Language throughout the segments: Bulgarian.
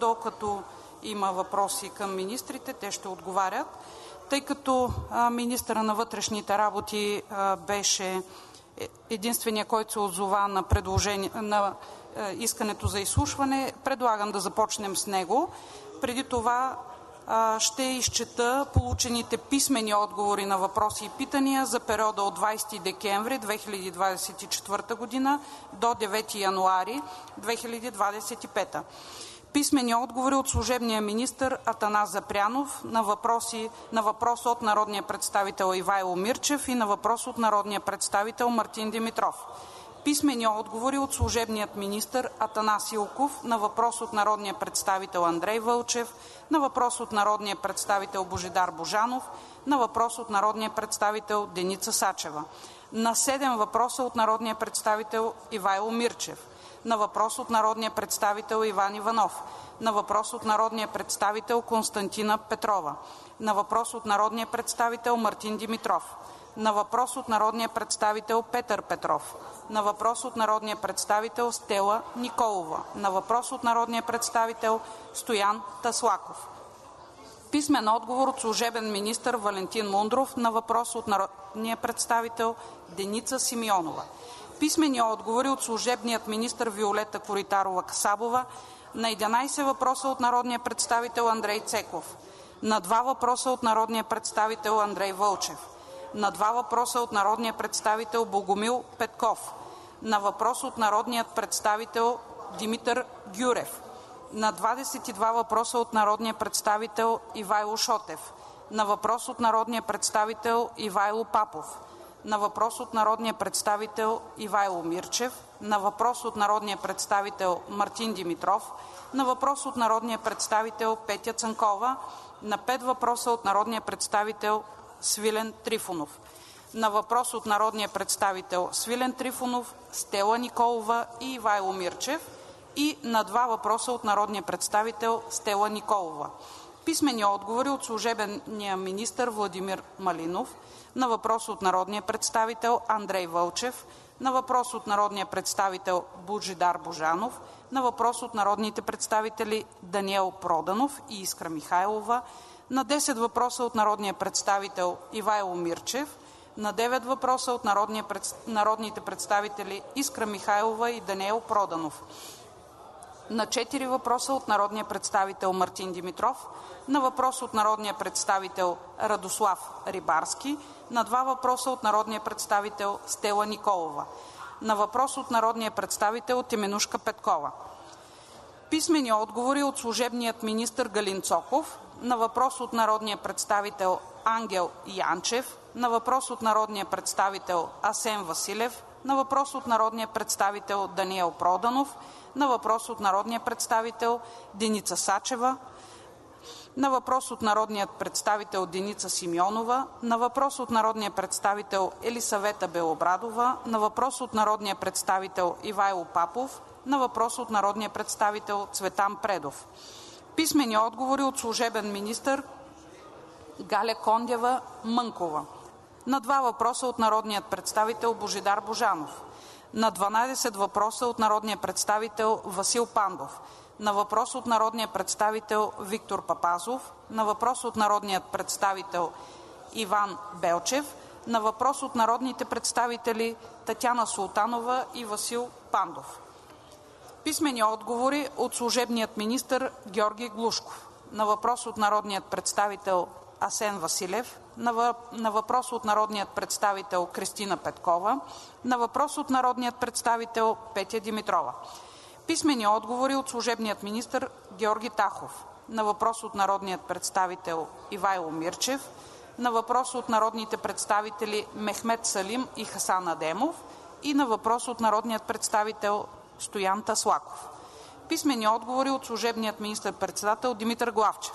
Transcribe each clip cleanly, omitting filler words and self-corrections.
докато има въпроси към министрите, те ще отговарят. Тъй като министъра на вътрешните работи беше единствения, който се отзова на искането за изслушване, предлагам да започнем с него. Преди това ще изчета получените писмени отговори на въпроси и питания за периода от 20 декември 2024 г. до 9 януари 2025. Писмени отговори от служебния министър Атанас Запрянов на въпрос от народния представител Ивайло Мирчев и на въпрос от народния представител Мартин Димитров. Писмени отговори от служебният министър Атанас Илков на въпрос от народния представител Андрей Вълчев, на въпрос от народния представител Божидар Божанов, на въпрос от народния представител Деница Сачева, на 7 въпроса от народния представител Ивайло Мирчев, на въпрос от народния представител Иван Иванов, на въпрос от народния представител Константина Петрова, на въпрос от народния представител Мартин Димитров, на въпрос от народния представител Петър Петров, на въпрос от народния представител Стела Николова, на въпрос от народния представител Стоян Таслаков. Писмен отговор от служебен министър Валентин Мундров на въпрос от народния представител Деница Симеонова. Писмени отговори от служебният министър Виолета Коритарова-Касабова на 11 въпроса от народния представител Андрей Цеков, на 2 въпроса от народния представител Андрей Вълчев, на 2 въпроса от народния представител Богомил Петков, на въпрос от народният представител Димитър Гюрев, на 22 въпроса от народния представител Ивайло Шотев, на въпрос от народния представител Ивайло Папов, на въпрос от народния представител Ивайло Мирчев, на въпрос от народния представител Мартин Димитров, на въпрос от народния представител Петя Цанкова, на 5 въпроса от народния представител Свилен Трифонов, на въпрос от народния представител Свилен Трифонов, Стела Николова и Ивайло Мирчев и на 2 въпроса от народния представител Стела Николова. Писмени отговори от служебния министър Владимир Малинов на въпрос от народния представител Андрей Вълчев, на въпрос от народния представител Божидар Божанов, на въпрос от народните представители Даниел Проданов и Искра Михайлова, на 10 въпроса от народния представител Ивайло Мирчев, на 9 въпроса от народните представители Искра Михайлова и Даниел Проданов, на 4 въпроса от народния представител Мартин Димитров, на въпрос от народния представител Радослав Рибарски, на 2 въпроса от народния представител Стела Николова, на въпрос от народния представител Теменушка Петкова. Писмени отговори от служебният министър Галин Цоков на въпрос от народния представител Ангел Янчев, на въпрос от народния представител Асен Василев, на въпрос от народния представител Даниел Проданов, на въпрос от народния представител Деница Сачева, на въпрос от народния представител Деница Симеонова, на въпрос от народния представител Елисавета Белобрадова, на въпрос от народния представител Ивайло Папов, на въпрос от народния представител Цветан Предов. Писмени отговори от служебен министър Галя Кондева-Мънкова на 2 въпроса от народния представител Божидар Божанов, на 12 въпроса от народния представител Васил Пандов, на въпрос от народния представител Виктор Папазов, на въпрос от народния представител Иван Белчев, на въпрос от народните представители Татяна Султанова и Васил Пандов. Писмени отговори от служебният министър Георги Глушков на въпрос от народният представител Асен Василев, на въпрос от народният представител Кристина Петкова, на въпрос от народният представител Петя Димитрова. Писмени отговори от служебният министър Георги Тахов на въпрос от народният представител Ивайло Мирчев, на въпрос от народните представители Мехмед Салим и Хасан Адемов и на въпрос от народният представител Стоян Таслаков. Писмени отговори от служебният министър-председател Димитър Главчев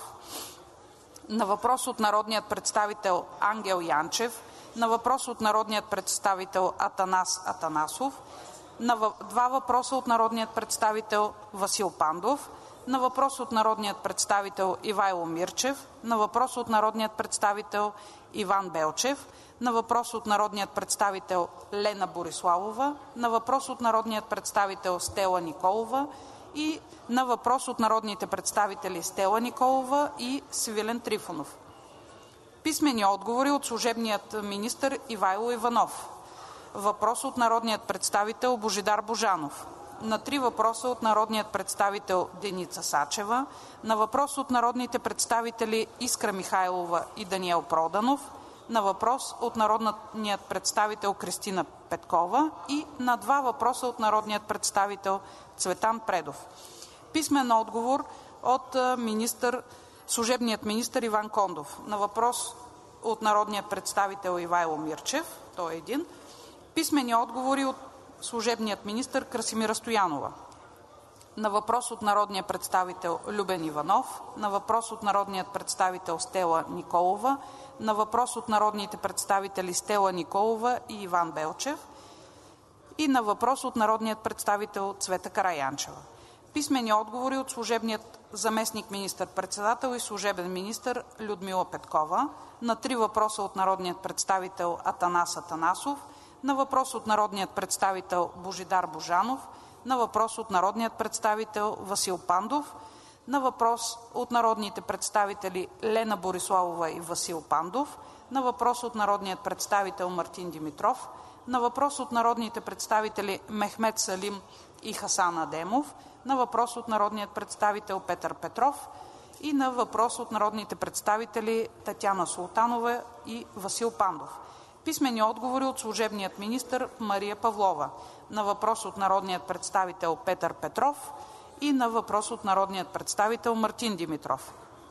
на въпрос от народният представител Ангел Янчев, на въпрос от народният представител Атанас Атанасов, на 2 въпроса от народният представител Васил Пандов, на въпрос от народният представител Ивайло Мирчев, на въпрос от народният представител Иван Белчев, на въпрос от народният представител Лена Бориславова, на въпрос от народният представител Стела Николова и на въпрос от народните представители Стела Николова и Свилен Трифонов. Писмени отговори от служебният министър Ивайло Иванов. Въпрос от народният представител Божидар Божанов. На 3 въпроса от народният представител Деница Сачева, на въпрос от народните представители Искра Михайлова и Даниел Проданов, на въпрос от народният представител Кристина Петкова и на 2 въпроса от народният представител Цветан Предов. Писмен отговор от служебният министър Иван Кондов. На въпрос от народният представител Ивайло Мирчев, той е един. Писмени отговори от служебният министър Красимира Стоянова. На въпрос от народния представител Любен Иванов, на въпрос от народният представител Стела Николова, на въпрос от народните представители Стела Николова и Иван Белчев и на въпрос от народният представител Цвета Караянчева. Писмени отговори от служебният заместник министър-председател и служебен министър Людмила Петкова, на 3 въпроса от народният представител Атанас Атанасов, на въпрос от народният представител Божидар Божанов, на въпрос от народният представител Васил Пандов, на въпрос от народните представители Лена Бориславова и Васил Пандов, на въпрос от народният представител Мартин Димитров, на въпрос от народните представители Мехмед Салим и Хасан Адемов, на въпрос от народният представител Петър Петров и на въпрос от народните представители Татяна Султанова и Васил Пандов. Писмени отговори от служебният министър Мария Павлова на въпрос от народният представител Петър Петров и на въпрос от народният представител Мартин Димитров.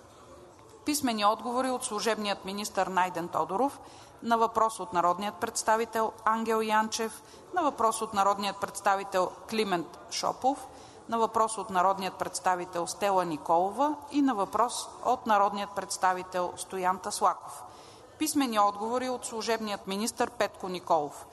Писмени отговори от служебният министър Найден Тодоров на въпрос от народният представител Ангел Янчев, на въпрос от народният представител Климент Шопов, на въпрос от народният представител Стела Николова и на въпрос от народният представител Стоян Таслаков. Писмени отговори от служебният министър Петко Николов.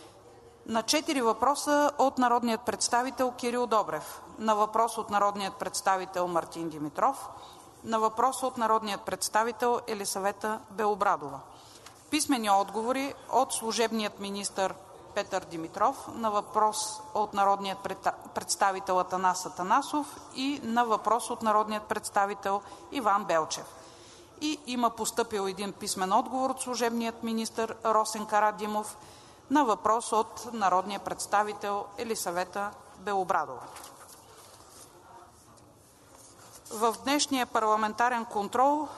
На 4 въпроса от народният представител Кирил Добрев, на въпрос от народният представител Мартин Димитров, на въпрос от народният представител Елисавета Белобрадова. Писмени отговори от служебният министър Петър Димитров на въпрос от народният представител Атанас Атанасов и на въпрос от народният представител Иван Белчев. И има постъпил един писмен отговор от служебният министър Росен Карадимов на въпрос от народния представител Елисавета Белобрадова. В днешния парламентарен контрол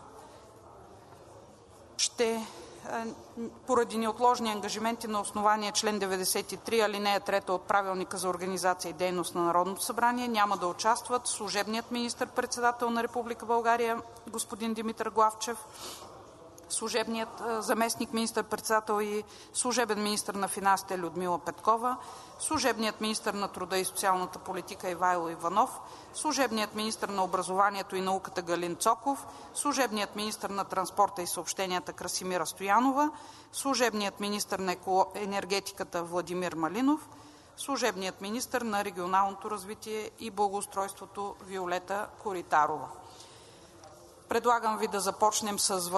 поради неотложни ангажименти на основание член 93, алинея 3 от Правилника за организация и дейност на Народното събрание няма да участват служебният министър-председател на Република България господин Димитър Главчев, служебният заместник министър-председател и служебен министър на финансите Людмила Петкова, служебният министър на труда и социалната политика Ивайло Иванов, служебният министър на образованието и науката Галин Цоков, служебният министър на транспорта и съобщенията Красимира Стоянова, служебният министър на енергетиката Владимир Малинов, служебният министър на регионалното развитие и благоустройството Виолета Коритарова. Предлагам ви да започнем с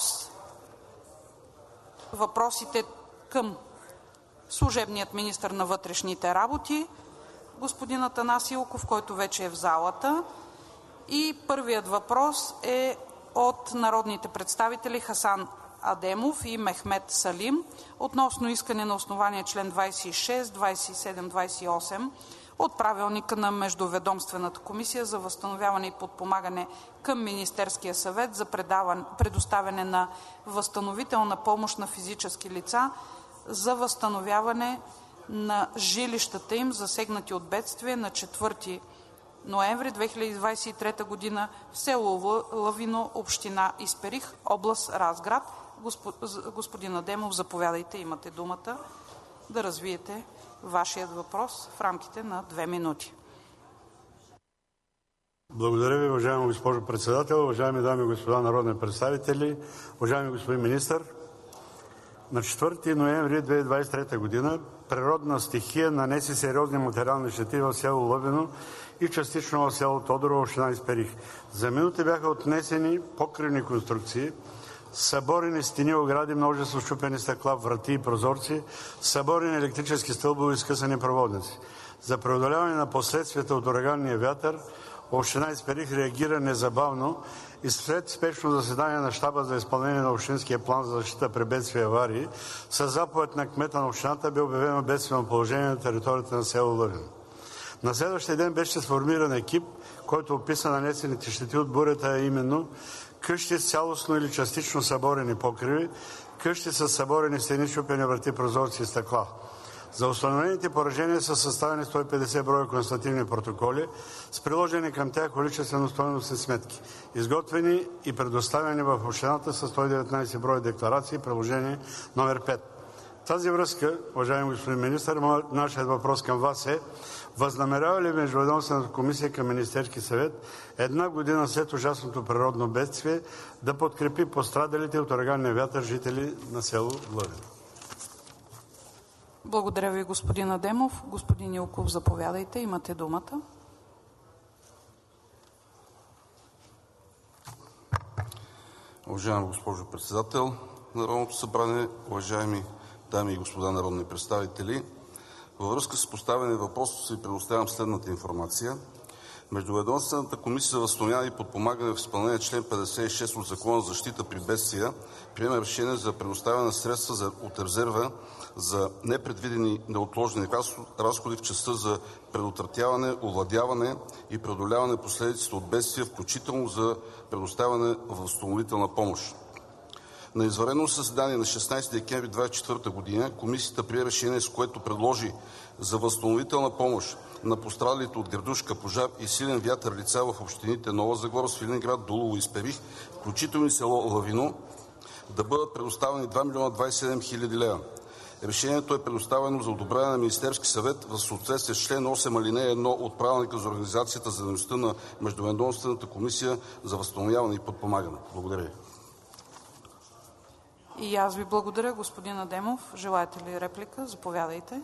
въпросите към служебният министър на вътрешните работи, господин Атанас Илков, който вече е в залата. И първият въпрос е от народните представители Хасан Адемов и Мехмед Салим относно искане на основание член 26, 27, 28 от Правилника на Междуведомствената комисия за възстановяване и подпомагане към Министерския съвет за предоставяне на възстановителна помощ на физически лица за възстановяване на жилищата им, засегнати от бедствие, на 4 ноември 2023 г. в село Лавино, община Исперих, област Разград. Господин Адемов, заповядайте, имате думата да развиете вашият въпрос в рамките на 2 минути. Благодаря ви, уважаема госпожо Председател, уважаеми дами и господа народни представители, уважаеми господин Министър. На 4 ноември 2023 г. природна стихия нанесе сериозни материални щети в село Лъвино и частично в село Тодорово, община Исперих. За минути бяха отнесени покривни конструкции, съборени стени, огради, множество счупени стъкла, врати и прозорци, съборени електрически стълбове и скъсани проводници. За преодоляване на последствията от ураганния вятър община Исперих реагира незабавно и след спешно заседание на щаба за изпълнение на Общинския план за защита при бедствия и аварии със заповед на кмета на общината бе обявено бедствено положение на територията на село Лъвен. На следващия ден беше сформиран екип, който описа нанесените щети от бурята, а именно къщи с цялостно или частично съборени покриви, къщи с съборени стени, счупени врати, прозорци и стъкла. За установените поражения са съставени 150 броя констативни протоколи с приложени към тях количествено-стойностни сметки, изготвени и предоставени в общината с 119 броя декларации, приложение номер 5. В тази връзка, уважаеми господин министър, нашият въпрос към Вас е: възнамерява ли Междуведомствената комисия към Министерския съвет една година след ужасното природно бедствие да подкрепи пострадалите от ураганния вятър жители на село Лъвен? Благодаря Ви, господин Адемов. Господин Илков, заповядайте. Имате думата. Уважаема госпожо Председател на Народното събрание, уважаеми дами и господа народни представители! Във връзка с поставения въпрос Ви предоставям следната информация. Междуведомствената комисия за възстановяване и подпомагане в изпълнение на член 56 от Закона за защита при бедствия приема решение за предоставяне на средства от резерва за непредвидени неотложни разходи в частта за предотвратяване, овладяване и преодоляване последиците от бедствия, включително за предоставяне на възстановителна помощ. На извънредно заседание на 16 декември 2024 г. Комисията прие решение, с което предложи за възстановителна помощ на пострадалите от градушка, пожар и силен вятър лица в общините Нова Загора, Свиленград, Дулово и Исперих, включително и село Лъвино, да бъдат предоставени 2 млн. 27 хил. лв. Решението е предоставено за одобрение на Министерския съвет в съответствие с член 8, алинея 1 от Правилника за организацията за дейността на Междуведомствената комисия за възстановяване и подпомагане. Благодаря Ви. И аз Ви благодаря, господин Адемов. Желаете ли реплика? Заповядайте.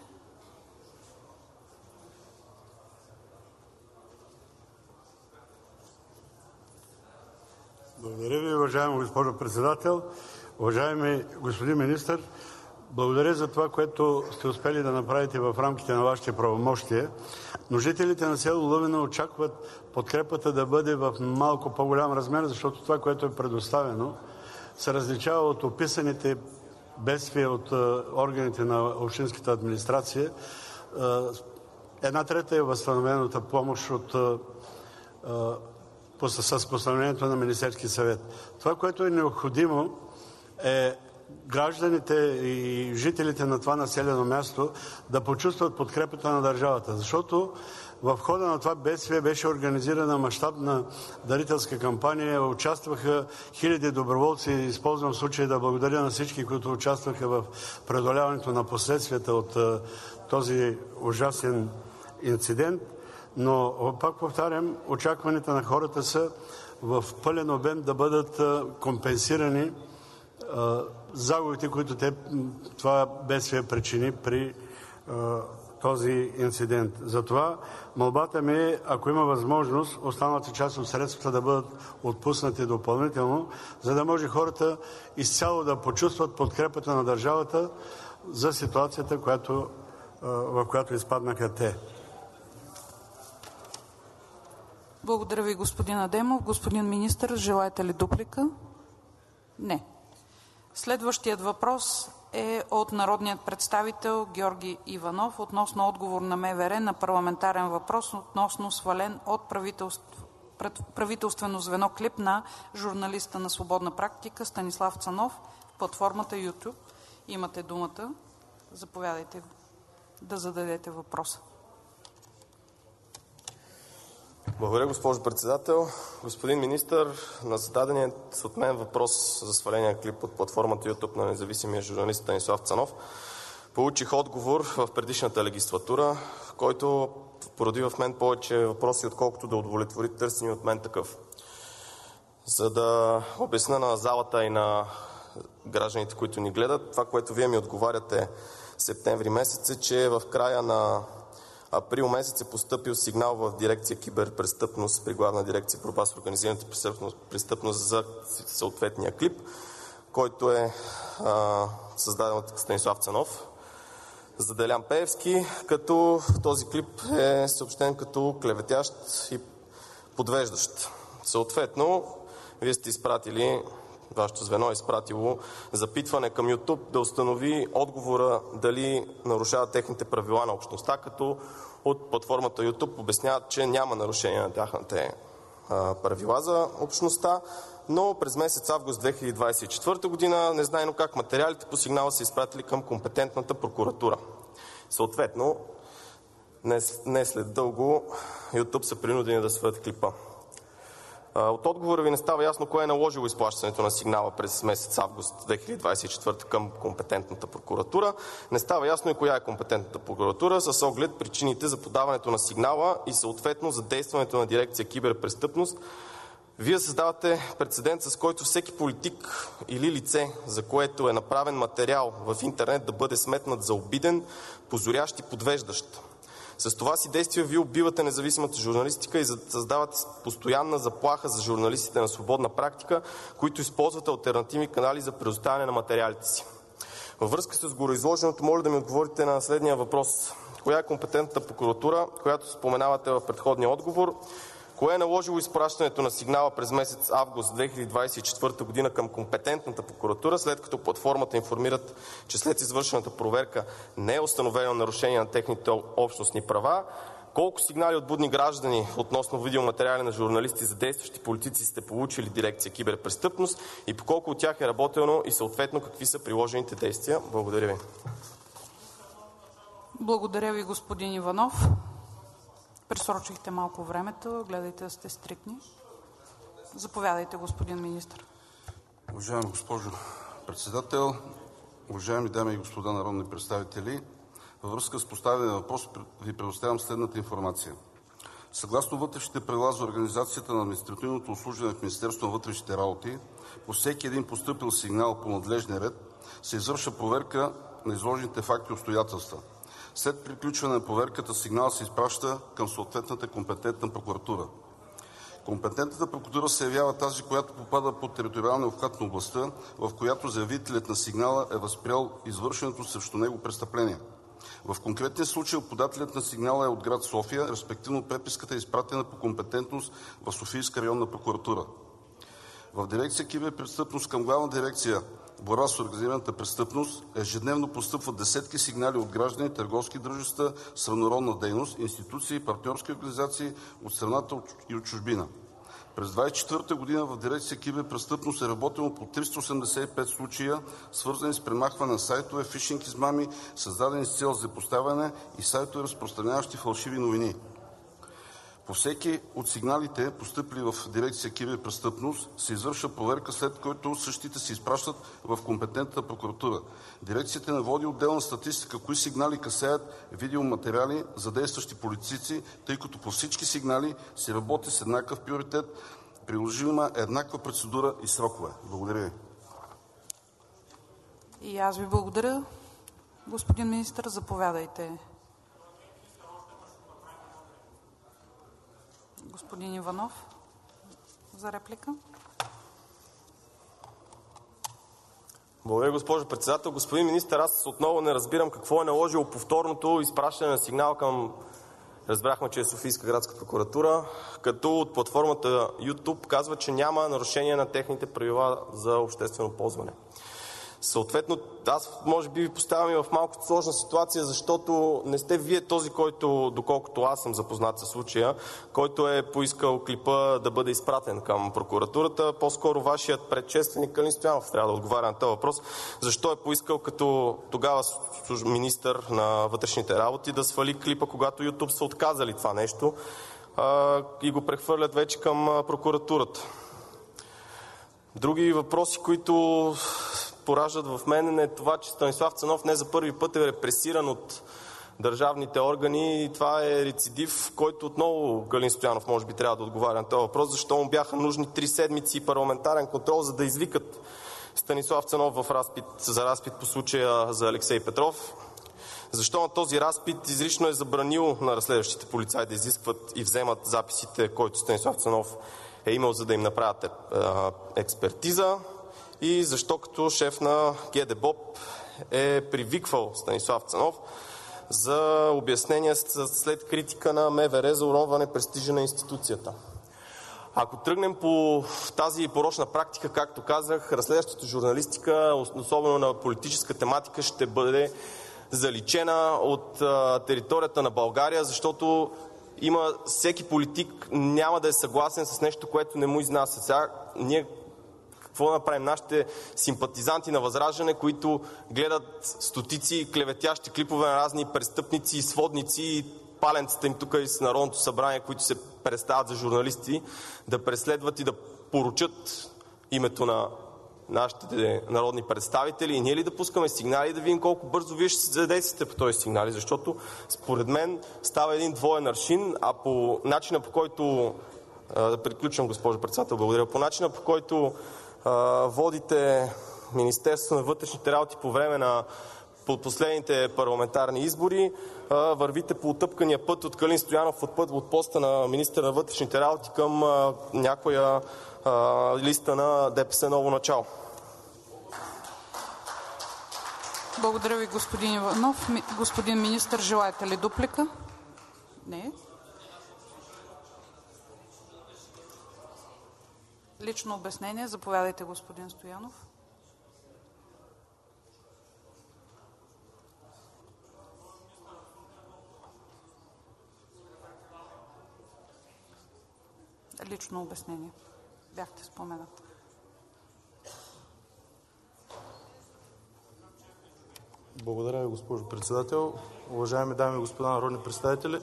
Благодаря Ви, уважаема госпожо Председател. Уважаеми господин Министър, благодаря за това, което сте успели да направите в рамките на Вашите правомощия, но жителите на село Лъвен очакват подкрепата да бъде в малко по-голям размер, защото това, което е предоставено, се различава от описаните бедствия от органите на общинската администрация. 1/3 е възстановената помощ с постановлението на Министерския съвет. Това, което е необходимо, е гражданите и жителите на това населено място да почувстват подкрепата на държавата, защото в хода на това бедствие беше организирана мащабна дарителска кампания, участваха хиляди доброволци. Използвам случая да благодаря на всички, които участваха в преодоляването на последствията от този ужасен инцидент. Но пак повтарям, очакванията на хората са в пълен обем да бъдат компенсирани загубите, които това бедствие причини при този инцидент. Затова молбата ми е, ако има възможност, останалата част от средствата да бъдат отпуснати допълнително, за да може хората изцяло да почувстват подкрепата на държавата за ситуацията, в която изпаднаха те. Благодаря Ви, господин Адемов. Господин министър, желаете ли дуплика? Не. Следващият въпрос е от народният представител Георги Иванов относно отговор на МВР на парламентарен въпрос относно свален от правителствено звено клип на журналиста на Свободна практика Станислав Цанов в платформата YouTube. Имате думата. Заповядайте да зададете въпроса. Благодаря, госпожо Председател. Господин Министър, на зададеният от мен въпрос за сваления клип от платформата YouTube на независимия журналист Станислав Цанов получих отговор в предишната легислатура, който породи в мен повече въпроси, отколкото да удовлетвори търсения от мен такъв. За да обясня на залата и на гражданите, които ни гледат, това, което Вие ми отговаряте септември месец, е, че в края на април месец е постъпил сигнал в дирекция киберпрестъпност при Главна дирекция борба с организираната престъпност за съответния клип, който е създаден от Станислав Цанов. за Делян Пеевски, като този клип е съобщен като клеветящ и подвеждащ. Съответно, вие сте изпратили, вашето звено е изпратило запитване към YouTube да установи отговора дали нарушават техните правила на общността, като от платформата YouTube обясняват, че няма нарушение на тяхните правила за общността, но през месец август 2024 година незнайно как материалите по сигнала са изпратили към компетентната прокуратура. Съответно, не след дълго YouTube са принудени да свалят клипа. От отговора ви не става ясно кое е наложило изплащането на сигнала през месец август 2024 към компетентната прокуратура. Не става ясно и коя е компетентната прокуратура с оглед причините за подаването на сигнала и съответно за действането на дирекция Киберпрестъпност. Вие създавате прецедент, с който всеки политик или лице, за което е направен материал в интернет, да бъде сметнат за обиден, позорящ и подвеждащ. С това си действие вие убивате независимата журналистика и създавате постоянна заплаха за журналистите на свободна практика, които използват алтернативни канали за предоставяне на материалите си. Във връзка с гореизложеното, моля да ми отговорите на следния въпрос. Коя е компетентната прокуратура, която споменавате в предходния отговор? Кое е наложило изпращането на сигнала през месец август 2024 година към компетентната прокуратура, след като платформата информират, че след извършената проверка не е установено нарушение на техните общностни права? Колко сигнали от будни граждани относно видеоматериали на журналисти за действащи политици сте получили дирекция Киберпрестъпност и по колко от тях е работено и съответно какви са приложените действия? Благодаря ви. Благодаря ви, господин Иванов. Пресрочихте малко времето. Гледайте да сте стриктни. Заповядайте, господин министър. Уважаема госпожо Председател, уважаеми дами и господа народни представители, във връзка с поставения въпрос ви предоставям следната информация. Съгласно вътрешните правила за организацията на административното обслужване в Министерството на вътрешните работи, по всеки един постъпил сигнал по надлежния ред се извършва проверка на изложените факти и обстоятелства. След приключване на проверката сигнал се изпраща към съответната компетентна прокуратура. Компетентната прокуратура се явява тази, която попада под териториалния обхват на областта, в която заявителят на сигнала е възприел извършеното срещу него престъпление. В конкретния случай подателят на сигнала е от град София, респективно преписката е изпратена по компетентност в Софийска районна прокуратура. В дирекция Киберпрестъпност към Главна дирекция Борба с организираната престъпност ежедневно постъпват десетки сигнали от граждани, търговски дружества с равнородна дейност, институции и партньорски организации от страната и от чужбина. През 2024 година в дирекция Киберпрестъпност е работено по 385 случая, свързани с премахване на сайтове, фишинг измами, създадени с цел злепоставяне и сайтове, разпространяващи фалшиви новини. По всеки от сигналите, постъпили в дирекция Киберпрестъпност, се извършва проверка, след което същите се изпращат в компетентната прокуратура. Дирекцията не води отделна статистика кои сигнали касаят видеоматериали за действащи политици, тъй като по всички сигнали се работи с еднакъв приоритет, приложима еднаква процедура и срокове. Благодаря ви. И аз ви благодаря. Господин министър, заповядайте. Господин Иванов, за реплика. Благодаря, госпожо Председател. Господин министър, аз отново не разбирам какво е наложило повторното изпращане на сигнал към, разбрахме, че е Софийска градска прокуратура, като от платформата YouTube казва, че няма нарушение на техните правила за обществено ползване. Съответно, аз може би ви поставям и в малко сложна ситуация, защото не сте вие този, който, доколкото аз съм запознат със случая, който е поискал клипа да бъде изпратен към прокуратурата. По-скоро вашият предшественик Калин Стоянов трябва да отговаря на този въпрос. Защо е поискал като тогава министър на вътрешните работи да свали клипа, когато YouTube са отказали това нещо и го прехвърлят вече към прокуратурата. Други въпроси, които пораждат в мен е това, че Станислав Цанов не за първи път е репресиран от държавните органи и това е рецидив, който отново Калин Стоянов може би трябва да отговаря на този въпрос, защо му бяха нужни 3 седмици парламентарен контрол, за да извикат Станислав Цанов за разпит по случая за Алексей Петров. Защо на този разпит изрично е забранил на разследващите полицаи да изискват и вземат записите, които Станислав Цанов е имал, за да им направят експертиза. И защо като шеф на ГДБОП е привиквал Станислав Цанов за обяснения след критика на МВР за уронване престижа на институцията. Ако тръгнем по тази порочна практика, както казах, разследващата журналистика, особено на политическа тематика, ще бъде заличена от територията на България, защото всеки политик няма да е съгласен с нещо, което не му изнася. Сега ние какво да направим? Нашите симпатизанти на ВЪЗРАЖДАНЕ, които гледат стотици клеветящи клипове на разни престъпници и сводници и паленцата им тук из Народното събрание, които се представят за журналисти, да преследват и да порочат името на нашите народни представители, и ние ли да пускаме сигнали и да видим колко бързо вие ще се задействате по този сигнали, защото според мен става един двоен аршин, а по начина, по който да приключвам, госпожо председател, благодаря. По начина, по който водите Министерството на вътрешните работи по време на последните парламентарни избори, вървите по утъпкания път от Калин Стоянов от поста на министър на вътрешните работи към някоя листа на ДПС Ново начало. Благодаря ви, господин Иванов. Господин министър, желаете ли дуплика? Не. Лично обяснение. Заповядайте, господин Стоянов. Лично обяснение. Бяхте споменат. Благодаря ви, госпожо председател. Уважаеми дами и господа народни представители,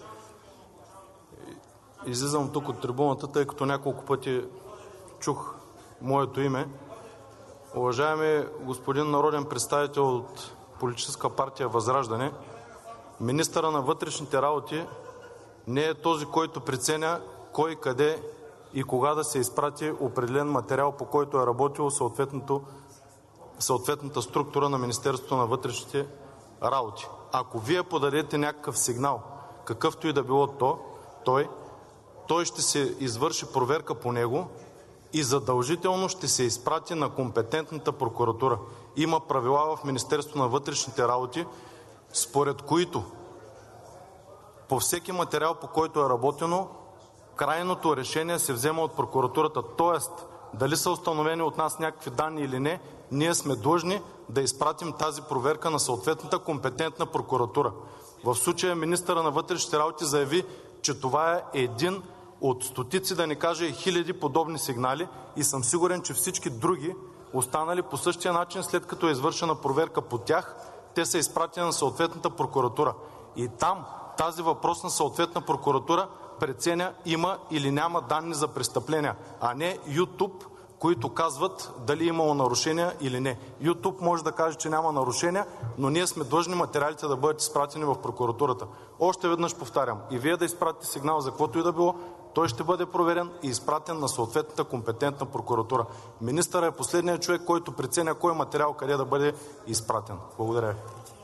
излизам тук от трибуната, тъй като няколко пъти чух моето име. Уважаеми господин народен представител от политическа партия ВЪЗРАЖДАНЕ, министърът на вътрешните работи не е този, който преценя кой, къде и кога да се изпрати определен материал, по който е работил съответната структура на Министерството на вътрешните работи. Ако вие подадете някакъв сигнал, какъвто и да било той ще се извърши проверка по него и задължително ще се изпрати на компетентната прокуратура. Има правила в Министерството на вътрешните работи, според които по всеки материал, по който е работено, крайното решение се взема от прокуратурата. Тоест, дали са установени от нас някакви данни или не, ние сме длъжни да изпратим тази проверка на съответната компетентна прокуратура. В случая министърът на вътрешните работи заяви, че това е един от стотици, да не кажа и хиляди подобни сигнали, и съм сигурен, че всички други, останали по същия начин, след като е извършена проверка по тях, те са изпратени на съответната прокуратура. И там тази въпросна съответна прокуратура преценя има или няма данни за престъпления, а не YouTube, които казват дали имало нарушения или не. YouTube може да каже, че няма нарушения, но ние сме длъжни материалите да бъдат изпратени в прокуратурата. Още веднъж повтарям, и вие да изпратите сигнал за каквото и да било, той ще бъде проверен и изпратен на съответната компетентна прокуратура. Министърът е последният човек, който преценя кой материал къде да бъде изпратен. Благодаря ви.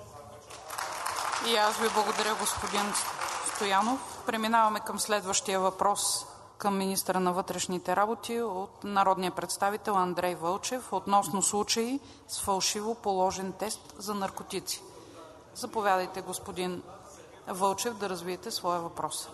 И аз ви благодаря, господин Стоянов. Преминаваме към следващия въпрос към министъра на вътрешните работи от народния представител Андрей Вълчев относно случаи с фалшиво положен тест за наркотици. Заповядайте, господин Вълчев, да развиете своя въпрос.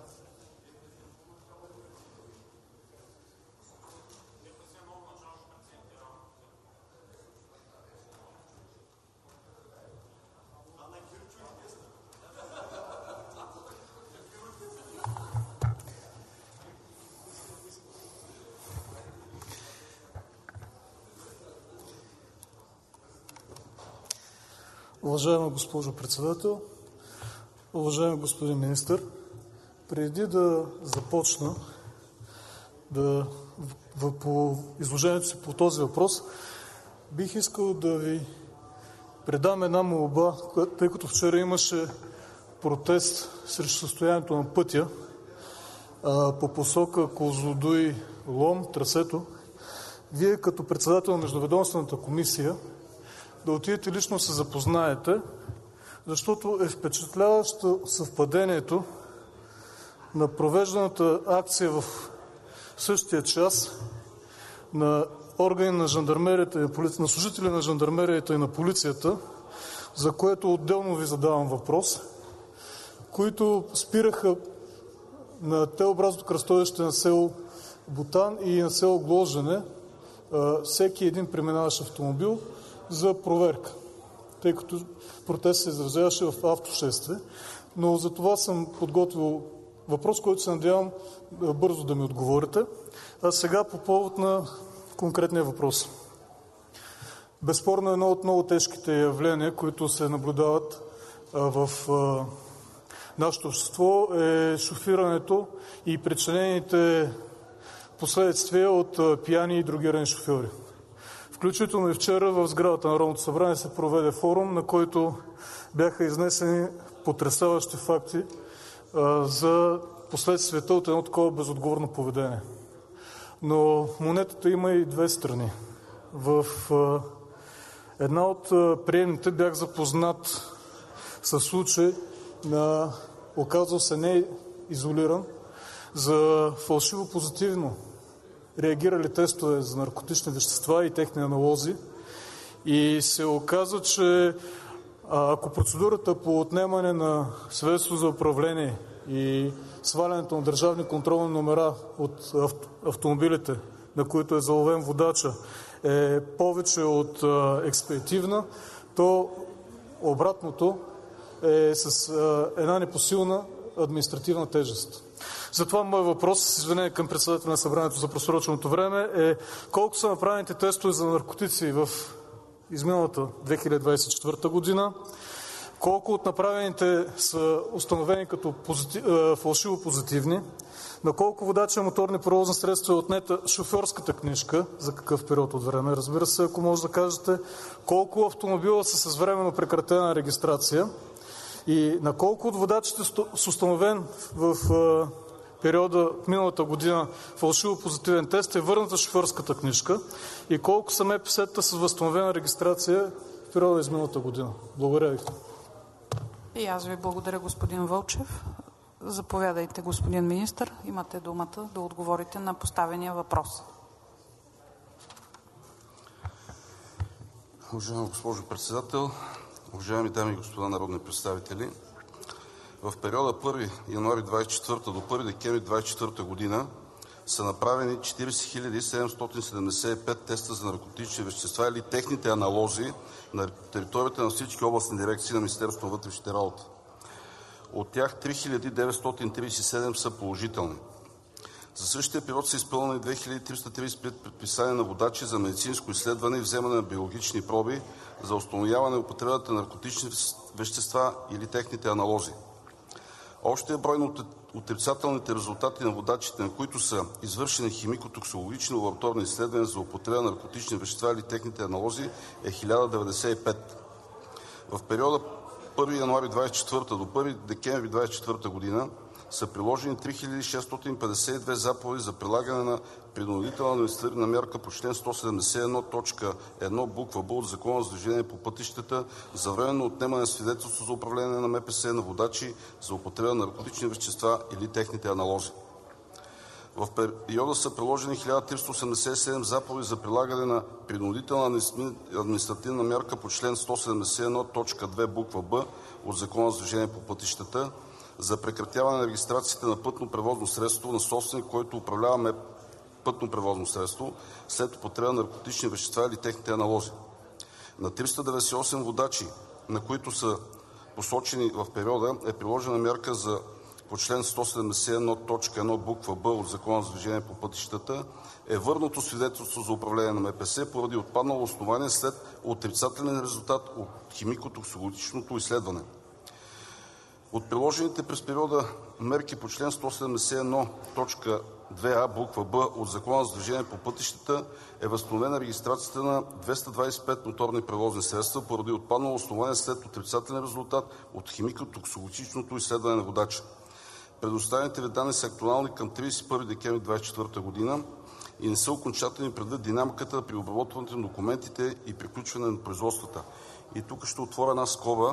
Уважаема госпожо председател, уважаеми господин министър, преди да започна по изложението си по този въпрос, бих искал да ви предам една молба, тъй като вчера имаше протест срещу състоянието на пътя по посока Козлодуй – Лом, трасето. Вие като председател на Междуведомствената комисия да отидете лично се запознаете, защото е впечатляващо съвпадението на провежданата акция в същия час на органи на жандармерията и на служители на жандармерията и на полицията за което отделно ви задавам въпрос, които спираха на Т-образното кръстовище на село Бутан и на село Гложене всеки един преминаващ автомобил за проверка, тъй като протест се изразяваше в автошествие. Но за това съм подготвил въпрос, който се надявам бързо да ми отговорите. А сега по повод на конкретния въпрос. Безспорно едно от много тежките явления, които се наблюдават в нашето общество, е шофирането и причинените последствия от пияни и дрогирани шофьори. Включително и вчера в сградата на Народното събрание се проведе форум, на който бяха изнесени потресаващи факти за последствията от едно такова безотговорно поведение. Но монетата има и две страни. В една от приемните бях запознат със случай на, оказал се не изолиран, за фалшиво позитивно реагирали тестове за наркотични вещества и техни аналози. И се оказа, че ако процедурата по отнемане на свидетелство за управление и свалянето на държавни контролни номера от автомобилите, на които е заловен водача, е повече от експедитивна, то обратното е с една непосилна административна тежест. Затова моят въпрос, с извинение към председателя на събранието за просроченото време, е колко са направените тестове за наркотици в изминалата 2024 година, колко от направените са установени като фалшиво позитивни, на колко водачи на моторни превозни средства е отнета шофьорската книжка, за какъв период от време, разбира се, ако може да кажете, колко автомобила са с временно прекратена регистрация и на колко от водачите с установен в периода миналата година фалшиво позитивен тест е върната шофьорската книжка и колко са МПС-та с възстановена регистрация в периода изминалата година. Благодаря ви. И аз ви благодаря, господин Вълчев. Заповядайте, господин министър. Имате думата да отговорите на поставения въпрос. Уважаема госпожо Председател, уважаеми дами и господа народни представители! В периода 1 януари 2024 до 1 декември 2024 година са направени 40 775 теста за наркотични вещества или техните аналози на територията на всички областни дирекции на Министерството на вътрешните работи. От тях 3937 са положителни. За същия период са изпълнени 2335 предписания на водачи за медицинско изследване и вземане на биологични проби за установяване на употребата на наркотични вещества или техните аналози. Общият брой на отрицателните резултати на водачите, на които са извършени химико-токсикологични лабораторни изследвания за употреба на наркотични вещества или техните аналози, е 1095. В периода 1 януари 2024 до 1 декември 2024 година са приложени 3652 заповеди за прилагане на принудителна административна мярка по чл. 171.1 буква Б от Закона за движение по пътищата за временно отнемане на свидетелство за управление на МПС на водачи за употреба на наркотични вещества или техните аналози. В периода са приложени 1387 заповеди за прилагане на принудителна административна мярка по чл. 171.2 буква Б от Закона за движение по пътищата за прекратяване на регистрацията на пътно превозно средство на собственик, който управлява пътно превозно средство след употреба на наркотични вещества или техните аналози. На 398 водачи, на които са посочени в периода, е приложена мярка по чл. 171.1 буква Б от Закона за движение по пътищата, е върнато свидетелство за управление на МПС поради отпаднало основание след отрицателен резултат от химико-токсикологичното изследване. От приложените през периода мерки по чл. 171.2а буква Б от Закона за движение по пътищата е възстановена регистрацията на 225 моторни превозни средства поради отпаднало основание след отрицателен резултат от химико-токсикологичното изследване на водача. Предоставените ви данни са актуални към 31 декември 2024 година и не са окончателни предвид динамиката при обработването на документите и приключване на производствата. И тук ще отворя една скоба.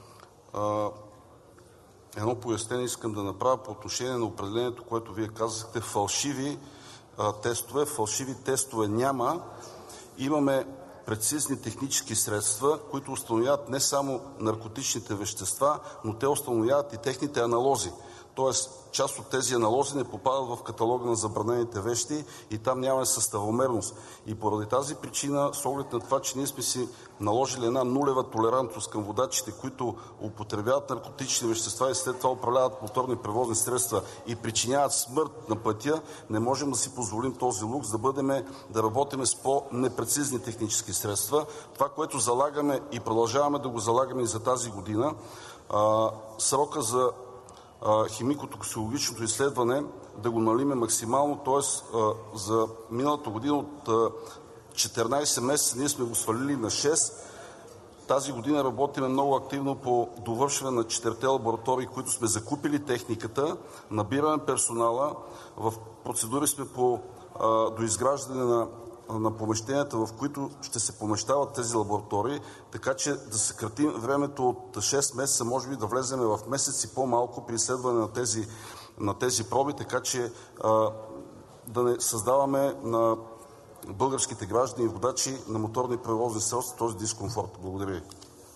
Едно пояснение искам да направя по отношение на определението, което вие казахте, фалшиви тестове. Фалшиви тестове няма. Имаме прецизни технически средства, които установяват не само наркотичните вещества, но те установяват и техните аналози. Тоест, част от тези аналози не попадат в каталога на забранените вещи и там няма съставомерност. И поради тази причина, с оглед на това, че ние сме си наложили една нулева толерантност към водачите, които употребяват наркотични вещества и след това управляват моторни превозни средства и причиняват смърт на пътя, не можем да си позволим този лукс да работим с по-непрецизни технически средства. Това, което залагаме и продължаваме да го залагаме и за тази година, срока за химико-токсикологичното изследване да го налиме максимално, т.е. за миналата година от 14 месеца ние сме го свалили на 6. Тази година работим много активно по довършване на 4-те лаборатории, които сме закупили техниката, набираме персонала, в процедури сме по доизграждане на помещенията, в които ще се помещават тези лаборатории, така че да съкратим времето от 6 месеца, може би да влезем в месец и по-малко при изследване на тези проби, така че да не създаваме на българските граждани и водачи на моторни превозни средства този дискомфорт. Благодаря ви.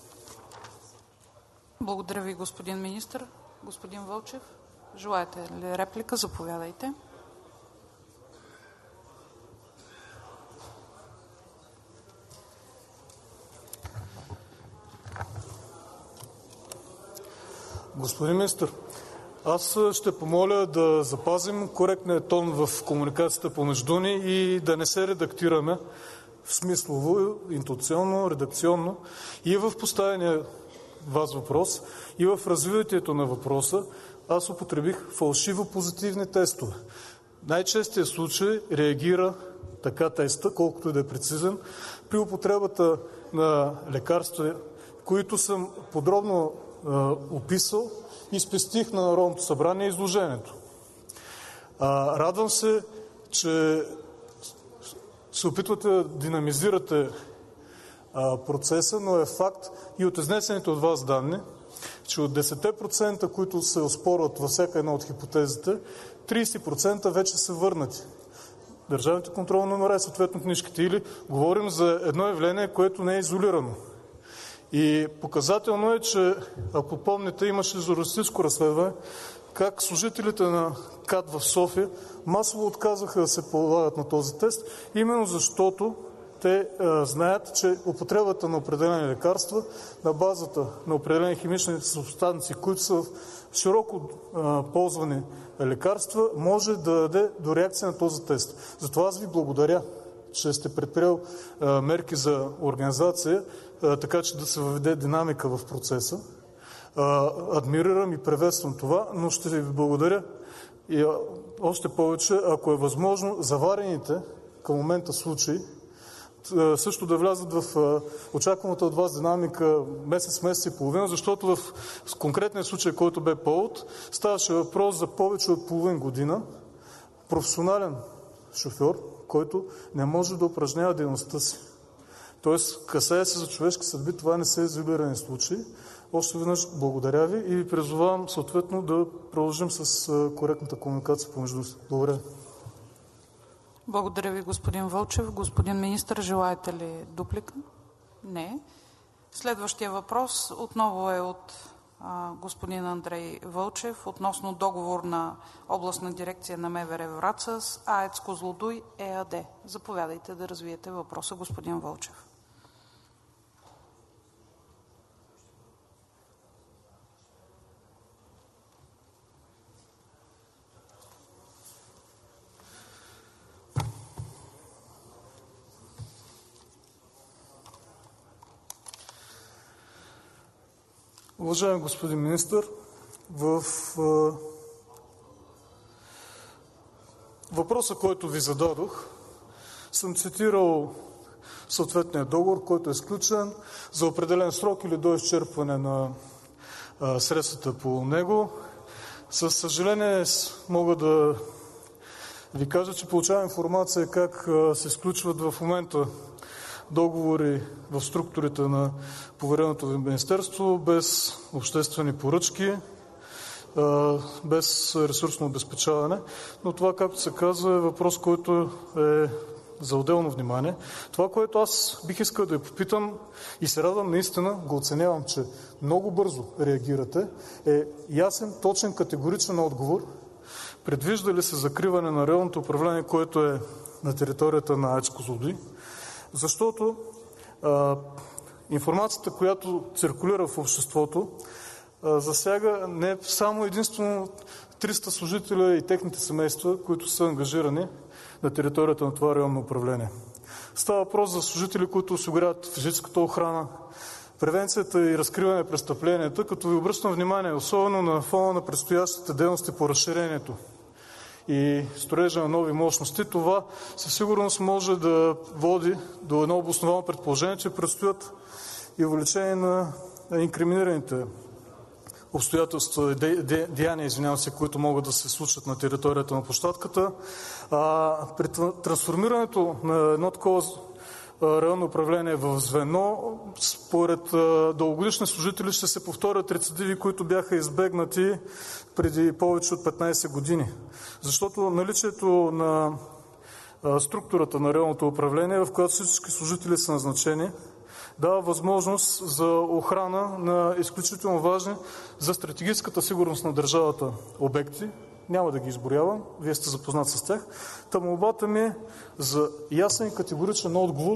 Благодаря ви, господин министър. Господин Вълчев, желаете ли реплика? Заповядайте. Господин министър, аз ще помоля да запазим коректния тон в комуникацията помежду ни и да не се редактираме в смислово, интуиционно, редакционно и в поставения вас въпрос, и в развитието на въпроса. Аз употребих фалшиво позитивни тестове. Най-честият случай реагира така теста, колкото и да е прецизен, при употребата на лекарства, които съм подробно описал и спестих на Народното събрание изложението. Радвам се, че се опитвате да динамизирате процеса, но е факт и от изнесените от вас данни, че от 10%, които се оспорват във всяка една от хипотезите, 30% вече са върнати. Държавните контролни номера и съответно книжките. Или говорим за едно явление, което не е изолирано. И показателно е, че, ако помните, имаше журналистическо разследване, как служителите на КАТ в София масово отказаха да се полагат на този тест, именно защото те знаят, че употребата на определени лекарства на базата на определени химични субстанции, които са в широко ползвани лекарства, може да даде до реакция на този тест. Затова аз ви благодаря, че сте предприел мерки за организация, така че да се въведе динамика в процеса. Адмирирам и приветствам това, но ще ви благодаря и още повече, ако е възможно, заварените към момента случаи също да влязат в очакваната от вас динамика месец и половина, защото в конкретния случай, който бе повод, ставаше въпрос за повече от половин година професионален шофьор, който не може да упражнява дейността си. Тоест, касае се за човешки съдби, това не са изолирани случаи. Още веднъж благодаря ви и ви призовавам съответно да продължим с коректната комуникация помежду си. Благодаря. Благодаря ви, господин Вълчев. Господин министър, желаете ли дуплика? Не. Следващия въпрос отново е от господин Андрей Вълчев относно договор на областна дирекция на МВР Враца с АЕЦ Козлодуй ЕАД. Заповядайте да развиете въпроса, господин Вълчев. Уважаеми господин министър, в въпроса, който ви зададох, съм цитирал съответния договор, който е сключен за определен срок или до изчерпване на средствата по него. Със съжаление мога да ви кажа, че получавам информация как се сключват в момента договори в структурите на повереното ви министерство без обществени поръчки, без ресурсно обезпечаване. Но това, както се казва, е въпрос, който е за отделно внимание. Това, което аз бих искал да я попитам и се радвам, наистина го оценявам, че много бързо реагирате, е ясен, точен, категоричен отговор. Предвижда ли се закриване на районното управление, което е на територията на АЕЦ „Козлодуй“? Защото информацията, която циркулира в обществото, засяга не само единствено 300 служителя и техните семейства, които са ангажирани на територията на това районно управление. Става въпрос за служители, които осигуряват физическата охрана, превенцията и разкриване на престъпленията, като ви обръщам внимание, особено на фона на предстоящите дейности по разширението и строежа на нови мощности, това със сигурност може да води до едно обосновано предположение, че предстоят и увеличение на инкриминираните обстоятелства, деяния, които могат да се случат на територията на площадката. При трансформирането на едно такова районно управление в звено, според дългогодишни служители ще се повторят рецидиви, които бяха избегнати преди повече от 15 години. Защото наличието на структурата на районното управление, в която всички служители са назначени, дава възможност за охрана на изключително важни за стратегическата сигурност на държавата обекти. Няма да ги изброявам, вие сте запознат с тях. Та молбата ми е за ясен и категоричен отговор.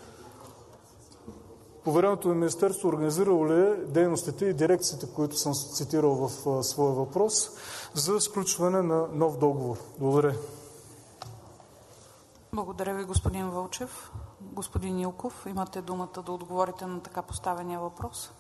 Повереното ми министерство организирало ли е дейностите и дирекциите, които съм цитирал в своя въпрос, за сключване на нов договор? Благодаря. Благодаря ви, господин Вълчев. Господин Илков, имате думата да отговорите на така поставения въпрос.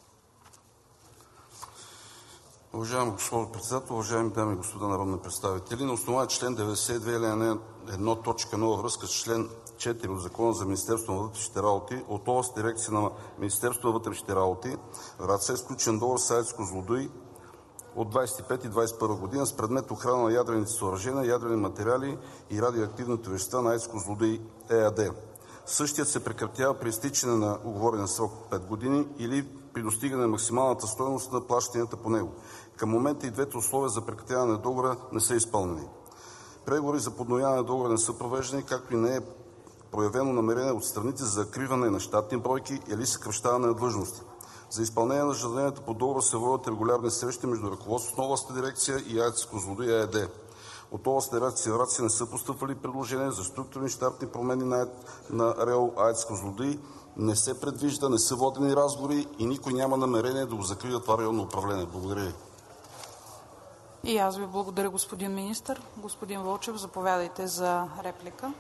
Уважаема госпожо председател, уважаеми дами и господа народни представители, на основание член 92, алинея 1, точка 1 във връзка с член 4 от Закона за Министерството на вътрешните работи от областната дирекция на Министерството на вътрешните работи Враца е сключен договор с АЕЦ „Козлодуй“ от 25 и 21 година с предмет охрана на ядрените съоръжения, ядрени материали и радиоактивните вещества на АЕЦ „Козлодуй“ ЕАД. Същият се прекратява при изтичане на уговорения срок от 5 години или при достигане на максималната стойност на плащанията по него. Към момента и двете условия за прекратяване на договора не са изпълнени. Преговори за подновяване на договора не са провеждани, както и не е проявено намерение от страните за закриване на щатни бройки или съкращаване на длъжности. За изпълнение на задълженията по договора се водят регулярни срещи между ръководството на областната дирекция и АЕЦ „Козлодуй“ ЕАД. От областната дирекция Враца не са постъпвали предложения за структурни щатни промени на РЕО АЕЦ „Козлодуй“. Не се предвижда, не са водени разговори и никой няма намерение да го закрие това районно управление. Благодаря ви. И аз ви благодаря, господин министър. Господин Вълчев, заповядайте за реплика.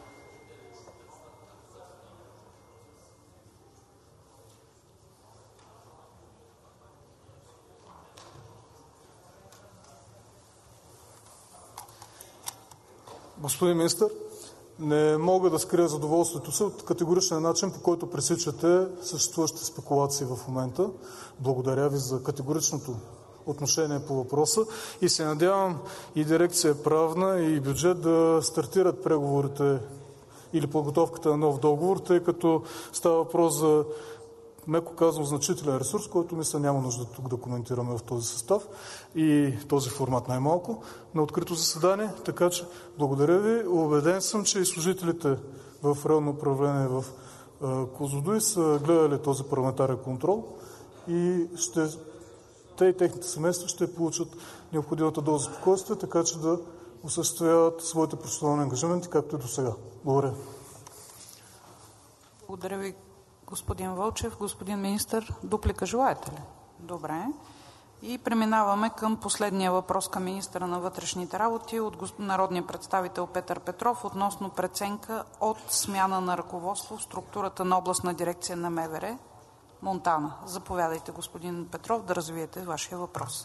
Господин министър, не мога да скрия задоволството си от категоричния начин, по който пресичате съществуващите спекулации в момента. Благодаря ви за категоричното отношение по въпроса и се надявам и дирекция правна и бюджет да стартират преговорите или подготовката на нов договор, тъй като става въпрос за, меко казвам, значителен ресурс, който мисля няма нужда тук да коментираме в този състав и този формат най-малко на открито заседание. Така че благодаря ви. Убеден съм, че и служителите в районно управление в Козлодуй са гледали този парламентарен контрол и те и техните семейства ще получат необходимата доза спокойствие, така че да осъществяват своите професионални ангажименти, както и до сега. Благодаря. Благодаря ви, господин Вълчев. Господин министър, дуплика желаете ли? Добре. И преминаваме към последния въпрос към министъра на вътрешните работи от народния представител Петър Петров относно преценка от смяна на ръководство в структурата на областна дирекция на МВР Монтана. Заповядайте, господин Петров, да развиете вашия въпрос.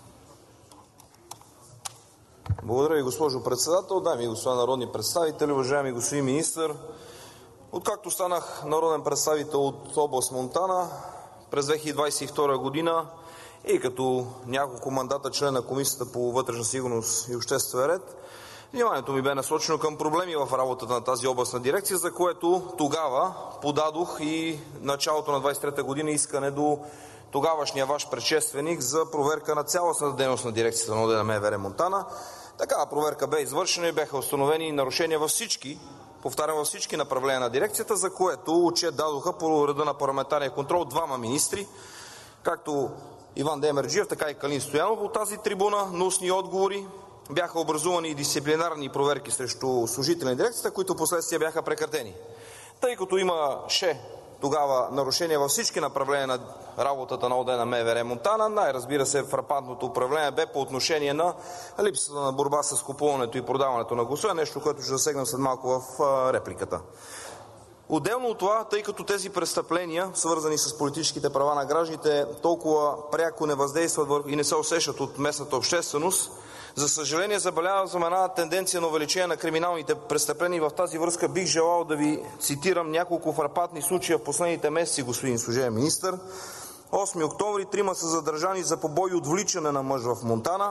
Благодаря ви, госпожо председател. Дами и господа народни представители, уважаеми господин министър, откакто станах народен представител от област Монтана през 2022 година и като няколко мандата член на Комисията по вътрешна сигурност и обществен ред, вниманието ми бе насочено към проблеми в работата на тази областна дирекция, за което тогава подадох и началото на 23-та година искане до тогавашния ваш предшественик за проверка на цялостната дейност на дирекцията на МВР Монтана. Такава проверка бе извършена и бяха установени нарушения във всички повтарям, във всички направления на дирекцията, за което отчет дадоха по реда на парламентарния контрол двама министри, както Иван Демерджиев, така и Калин Стоянов от тази трибуна на устни отговори. Бяха образувани и дисциплинарни проверки срещу служители на дирекцията, които впоследствие бяха прекратени. Тъй като имаше тогава нарушения във всички направления на работата на ОД на МВР Монтана, най-разбира се фрапантното управление бе по отношение на липсата на борба с купуването и продаването на гласове, нещо, което ще засегнем след малко в репликата. Отделно от това, тъй като тези престъпления, свързани с политическите права на гражданите, толкова пряко не въздействат и не се усещат от местната общественост, за съжаление забелязваме една тенденция на увеличение на криминалните престъпления и в тази връзка бих желал да ви цитирам няколко фрапантни случая в последните месеци, господин служебен министър. 8 октомври 3 са задържани за побой и отвличане на мъж в Монтана.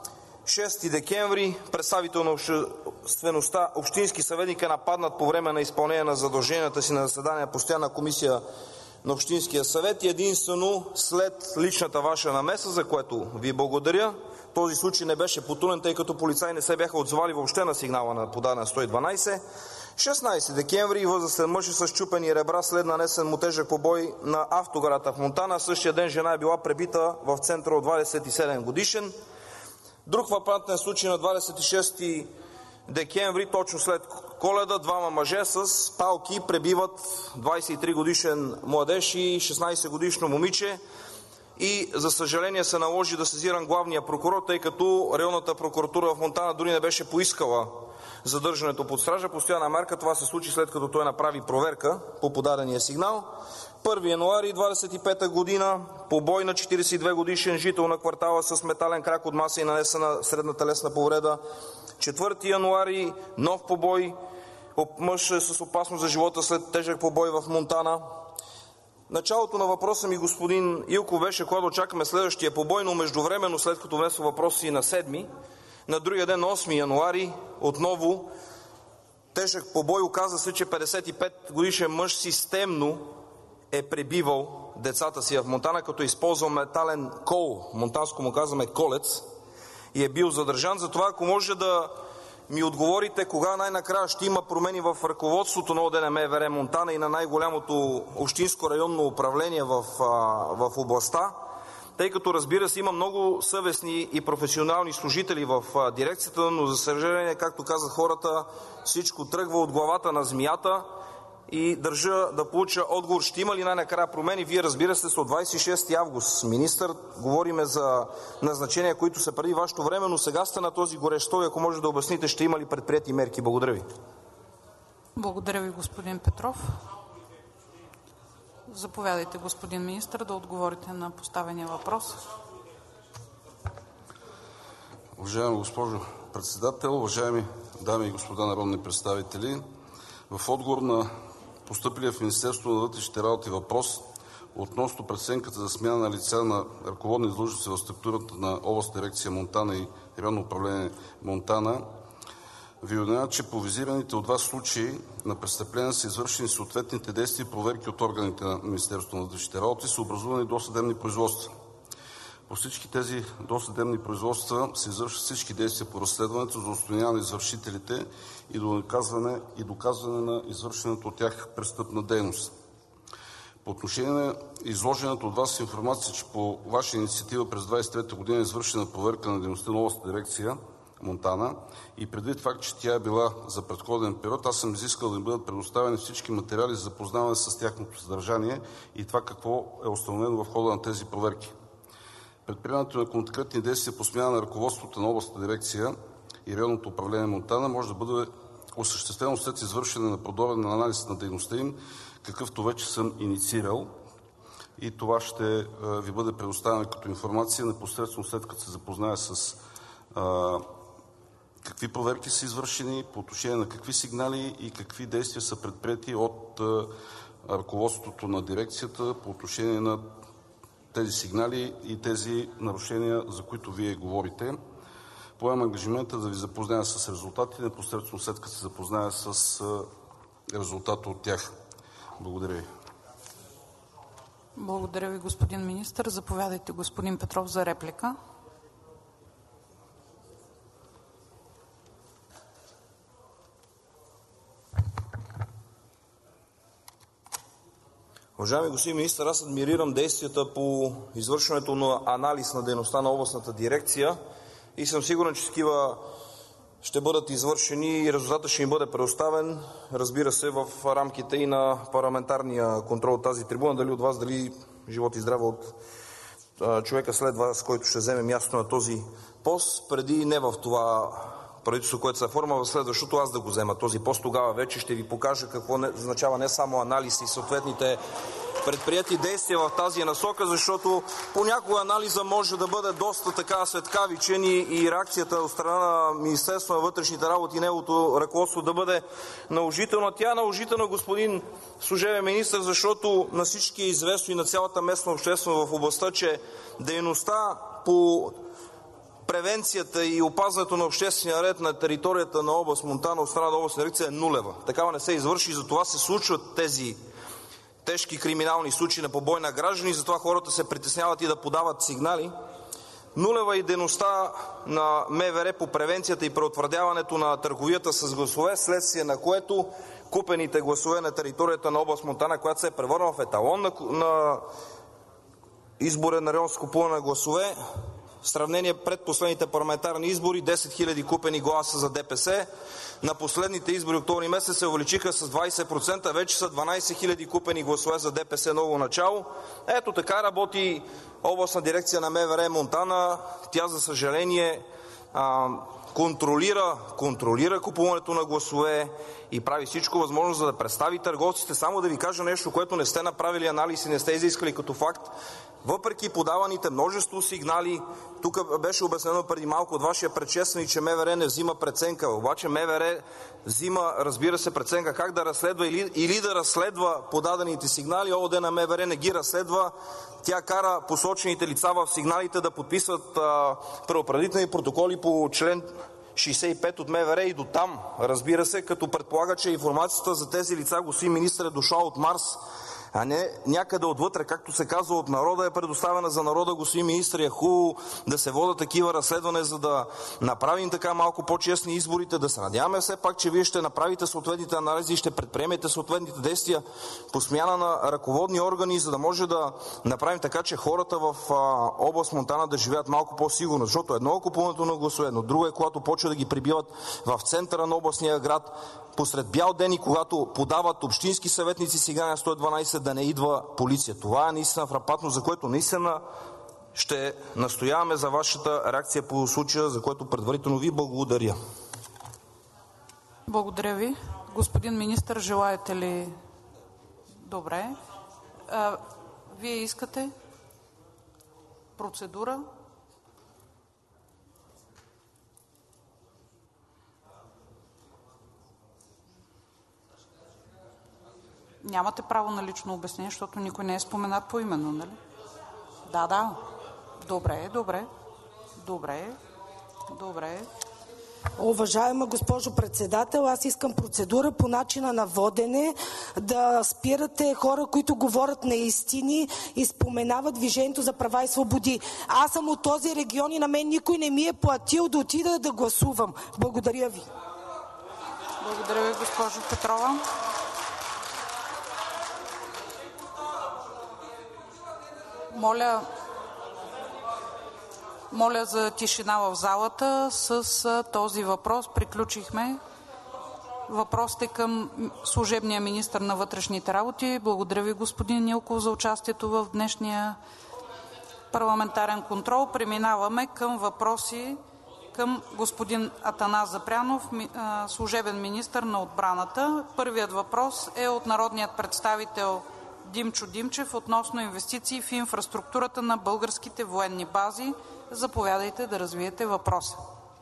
6 декември представител на обществеността, общински съветник е нападнат по време на изпълнение на задълженията си на заседание на постоянна комисия на Общинския съвет и единствено след личната ваша намеса, за което ви благодаря. Този случай не беше потулен, тъй като полицаи не се бяха отзовали въобще на сигнала на подаден 112. 16 декември възрастен мъж е с счупени ребра след нанесен му тежък побой на автогарата в Монтана. Същия ден жена е била пребита в центъра от 27 годишен. Друг фрапантен случай на 26 декември, точно след Коледа, двама мъже с палки пребиват 23 годишен младеж и 16 годишно момиче. И за съжаление се наложи да сезирам главния прокурор, тъй като районната прокуратура в Монтана дори не беше поискала задържането под стража. Постоянна мярка. Това се случи след като той направи проверка по подадения сигнал. 1 януари 25 година побой на 42 годишен жител на квартала с метален крак от маса и нанесена средна телесна повреда. 4 януари нов побой. Мъж е с опасност за живота след тежък побой в Монтана. Началото на въпроса ми, господин Илков, беше кога да очакваме следващия побой, но междувременно, след като внесох въпроси на 7, на другия ден, 8 януари, отново тежък побой. Оказа се, че 55 годишен мъж системно е пребивал децата си в Монтана, като е използвал метален кол, монтанско му казваме колец, и е бил задържан. Затова, ако може да ми отговорите кога най-накрая ще има промени в ръководството на ОД МВР Монтана и на най-голямото общинско районно управление в областта, тъй като, разбира се, има много съвестни и професионални служители в дирекцията, но за съжаление, както казах хората, всичко тръгва от главата на змията и държа да получа отговор, ще има ли най-накрая промени. Вие, разбира се, сте от 26 август министър, говориме за назначения, които са преди вашето време, но сега сте на този горещ стол и ако може да обясните, ще има ли предприети мерки. Благодаря ви. Благодаря ви, господин Петров. Заповядайте, господин министър, да отговорите на поставения въпрос. Уважаема госпожо Председател, уважаеми дами и господа народни представители! В отговор на постъпилия в Министерството на вътрешните работи въпрос относно преценката за смяна на лица на ръководни длъжности в структурата на областна дирекция Монтана и районно управление Монтана, ви уведомявам, че по визираните от вас случаи на престъпления са извършени съответните действия и проверки от органите на Министерството на вътрешните работи, са образувани досъдебни производства. По всички тези досъдебни производства се извършват всички действия по разследването за установяване на извършителите и доказване на извършената от тях престъпна дейност. По отношение на изложената от вас информация, че по ваша инициатива през 2023 година е извършена проверка на дейността на областна дирекция Монтана и предвид факт, че тя е била за предходен период, аз съм изискал да им бъдат предоставени всички материали за запознаване с тяхното съдържание и това какво е установено в хода на тези проверки. Предприемането на конкретни действия по смяна на ръководството на областната дирекция и районното управление Монтана може да бъде осъществено след извършване на подобен анализ на дейността им, какъвто вече съм инициирал, и това ще ви бъде предоставено като информация непосредствено след като се запознае с какви проверки са извършени, по отношение на какви сигнали и какви действия са предприети от ръководството на дирекцията по отношение на тези сигнали и тези нарушения, за които вие говорите. Поемам ангажимента да ви запозная с резултатите непосредствено след като се запозная с резултата от тях. Благодаря ви. Благодаря ви, господин министър. Заповядайте, господин Петров, за реплика. Уважаеми господин министър, аз адмирирам действията по извършването на анализ на дейността на областната дирекция и съм сигурен, че такива ще бъдат извършени и резултатът ще им бъде предоставен, разбира се, в рамките и на парламентарния контрол от тази трибуна. Дали от Вас, дали живот и здраве от човека след Вас, който ще вземе място на този пост, преди не в това правителство, което се форма, в следващото аз да го взема този пост. Тогава вече ще ви покажа какво означава не само анализ и съответните предприети действия в тази насока, защото понякога анализа може да бъде доста така светкавичен и реакцията от страна на Министерството на вътрешните работи и неговото ръководство да бъде наложителна. Тя е наложителна, господин служебен министър, защото на всички е известно и на цялата местна общественост в областта, че дейността по превенцията и опазването на обществения ред на територията на област Монтана от страна на областна дирекция е нулева. Такава не се извърши и затова се случват тези тежки криминални случаи на побой на граждани, затова хората се притесняват и да подават сигнали. Нулева и дейността на МВР по превенцията и предотвратяването на търговията с гласове, следствие на което купените гласове на територията на област Монтана, която се е превърнала в еталон на изборен район с купуване на гласове, в сравнение пред последните парламентарни избори 10 000 купени гласа за ДПС. На последните избори октомври месец се увеличиха с 20%, вече са 12 000 купени гласове за ДПС ново начало. Ето така работи областна дирекция на МВР Монтана. Тя, за съжаление, контролира купуването на гласове и прави всичко възможно, за да представи търговците. Само да ви кажа нещо, което не сте направили анализ и не сте изискали като факт. Въпреки подаваните множество сигнали, тук беше обяснено преди малко от вашия предшественик, че МВР не взима преценка. Обаче МВР взима, разбира се, преценка как да разследва или да разследва подадените сигнали. ООД на МВР не ги разследва. Тя кара посочените лица в сигналите да подписват предупредителни протоколи по член 65 от МВР и до там, разбира се, като предполага, че информацията за тези лица, господин министър, е дошла от Марс, а не някъде отвътре, както се казва, от народа е предоставена за народа, господин министър. Е хубаво да се водят такива разследвания, за да направим така малко по-честни изборите, да се надяваме все пак, че вие ще направите съответните анализи и ще предприемете съответните действия по смяна на ръководни органи, за да може да направим така, че хората в област Монтана да живеят малко по-сигурно. Защото едно е купуването на гласове, но друго е, когато почва да ги прибиват в центъра на областния град, посред бял ден и когато подават общински съветници сега на 112, да не идва полиция. Това е наистина фрапантно, за което наистина ще настояваме за вашата реакция по случая, за което предварително ви благодаря. Благодаря ви. Господин министър, желаете ли? Добре. Вие искате процедура? Нямате право на лично обяснение, защото никой не е споменат поименно, нали? Да. Добре. Уважаема госпожо председател, аз искам процедура по начина на водене, да спирате хора, които говорят неистини и споменават Движението за права и свободи. Аз съм от този регион и на мен никой не ми е платил да отида да гласувам. Благодаря ви. Благодаря ви, госпожо Петрова. Моля за тишина в залата. С този въпрос приключихме въпросите към служебния министър на вътрешните работи. Благодаря ви, господин Нилков, за участието в днешния парламентарен контрол. Преминаваме към въпроси към господин Атанас Запрянов, служебен министър на отбраната. Първият въпрос е от народният представител Димчо Димчев относно инвестиции в инфраструктурата на българските военни бази. Заповядайте да развиете въпроса.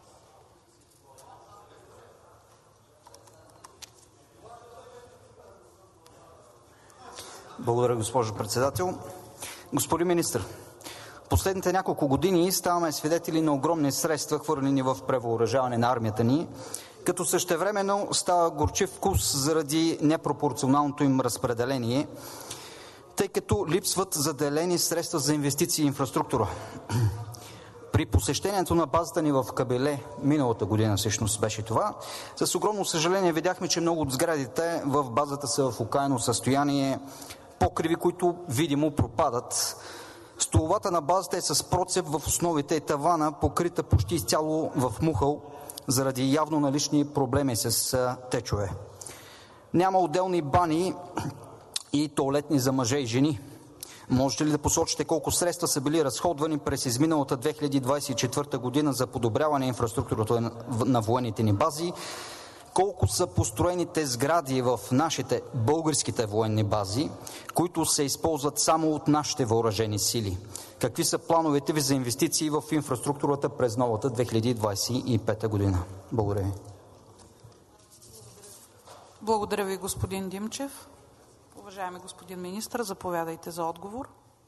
Благодаря, госпожо председател. Господин министър, последните няколко години ставаме свидетели на огромни средства, хвърлени в превъоръжаване на армията ни, като същевременно става горчив вкус заради непропорционалното им разпределение, тъй като липсват заделени средства за инвестиции и инфраструктура. При посещението на базата ни в Кабеле, миналата година всъщност беше това, с огромно съжаление видяхме, че много от сградите в базата са в окаяно състояние, покриви, които видимо пропадат. Столовата на базата е с процеп в основите и тавана, покрита почти изцяло в мухъл, заради явно налични проблеми с течове. Няма отделни бани и тоалетни за мъже и жени. Можете ли да посочите колко средства са били разходвани през изминалата 2024 година за подобряване на инфраструктурата на военните ни бази? Колко са построените сгради в нашите българските военни бази, които се използват само от нашите въоръжени сили? Какви са плановете ви за инвестиции в инфраструктурата през новата 2025 година? Благодаря ви. Благодаря ви, господин Димчев. Уважаеми господин министър, заповядайте за отговор.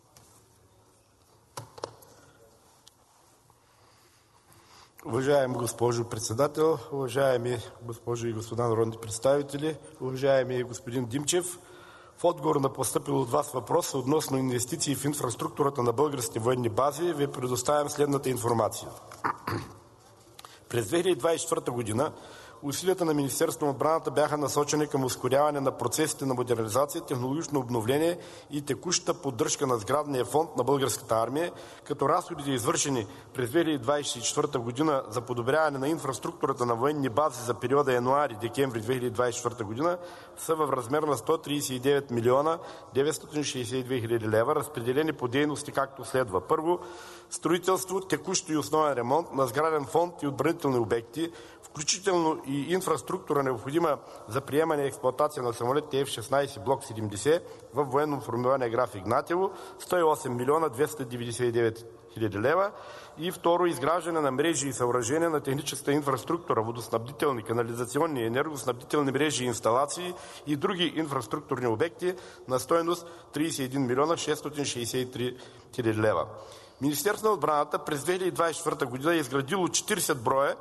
Уважаема госпожо Председател, уважаеми госпожи и господа народни представители, уважаеми господин Димчев, в отговор на постъпил от вас въпрос относно инвестиции в инфраструктурата на българските военни бази ви предоставям следната информация. През 2024 година усилията на Министерството на отбраната бяха насочени към ускоряване на процесите на модернизация, технологично обновление и текущата поддръжка на сградния фонд на българската армия, като разходите, извършени през 2024 година за подобряване на инфраструктурата на военни бази за периода януари-декември 2024 година, са в размер на 139 милиона 962 хиляди лева, разпределени по дейности както следва. Първо, строителство, текущ и основен ремонт на сграден фонд и отбранителни обекти, включително и инфраструктура, необходима за приемане и експлоатация на самолетите F-16 Block 70 в военно формирование Граф Игнатиево, 108 милиона 299 хиляди лева. И второ, изграждане на мрежи и съоръжения на техническата инфраструктура, водоснабдителни, канализационни, енергоснабдителни мрежи и инсталации и други инфраструктурни обекти на стойност 31 милиона 663 хиляди лева. Министерството на отбраната през 2024 година е изградило 40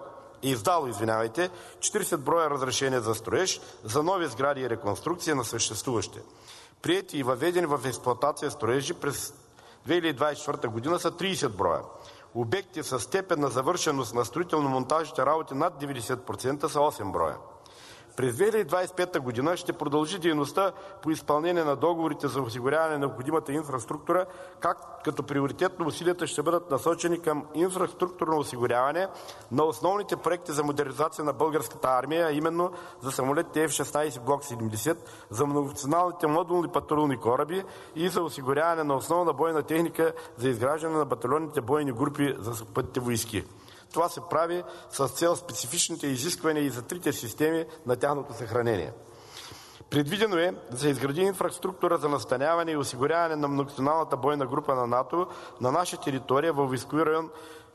броя разрешения за строеж за нови сгради и реконструкция на съществуващи. Приети и въведени в експлоатация строежи през 2024 година са 30 броя. Обекти със степен на завършеност на строително-монтажните работи над 90% са 8 броя. През 2025 година ще продължи дейността по изпълнение на договорите за осигуряване на необходимата инфраструктура, като приоритетно усилията ще бъдат насочени към инфраструктурно осигуряване на основните проекти за модернизация на българската армия, а именно за самолетите F-16 Block 70, за многофункционалните модулни патрулни кораби и за осигуряване на основна бойна техника за изграждане на батальонните бойни групи за сухопътните войски. Това се прави с цел специфичните изисквания и за трите системи на тяхното съхранение. Предвидено е да се изгради инфраструктура за настаняване и осигуряване на многонационалната бойна група на НАТО на наша територия във войскови район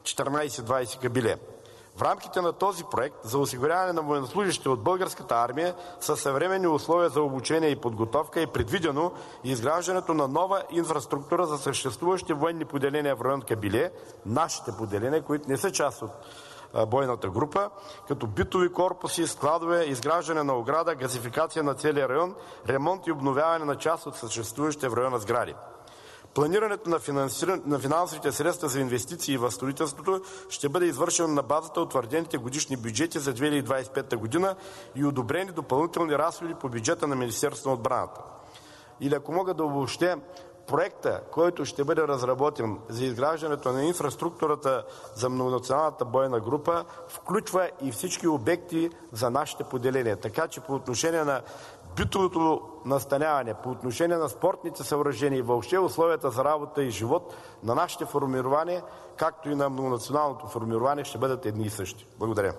1420 Кабиле. В рамките на този проект за осигуряване на военнослужащите от българската армия със съвременни условия за обучение и подготовка е предвидено изграждането на нова инфраструктура за съществуващи военни поделения в район Кабиле, нашите поделения, които не са част от бойната група, като битови корпуси, складове, изграждане на ограда, газификация на целия район, ремонт и обновяване на част от съществуващите в района сгради. Планирането на финансовите средства за инвестиции в строителството ще бъде извършено на базата утвърдените годишни бюджети за 2025 година и одобрени допълнителни разходи по бюджета на Министерството на отбраната. Или ако мога да обобщя, проекта, който ще бъде разработен за изграждането на инфраструктурата за многонационалната бойна група, включва и всички обекти за нашите поделения. Така че по отношение на битовото настаняване, по отношение на спортните съоръжения и въобще условията за работа и живот на нашите формирования, както и на многонационалното формирование, ще бъдат едни и същи. Благодаря.